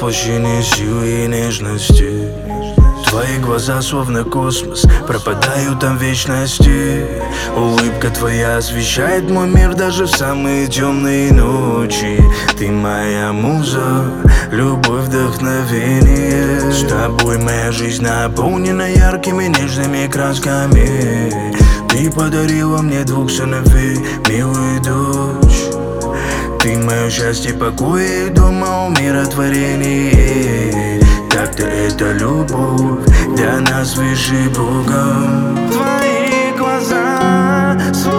воплощение силы и нежности. Твои глаза словно космос, пропадают там в вечности. Улыбка твоя освещает мой мир даже в самые темные ночи. Ты моя муза, любовь, вдохновение. С тобой моя жизнь наполнена яркими нежными красками. Ты подарила мне двух сыновей, милую дочь. Ты мое счастье, покой и дома умиротворение. Так-то это любовь для нас выше Бога. Твои глаза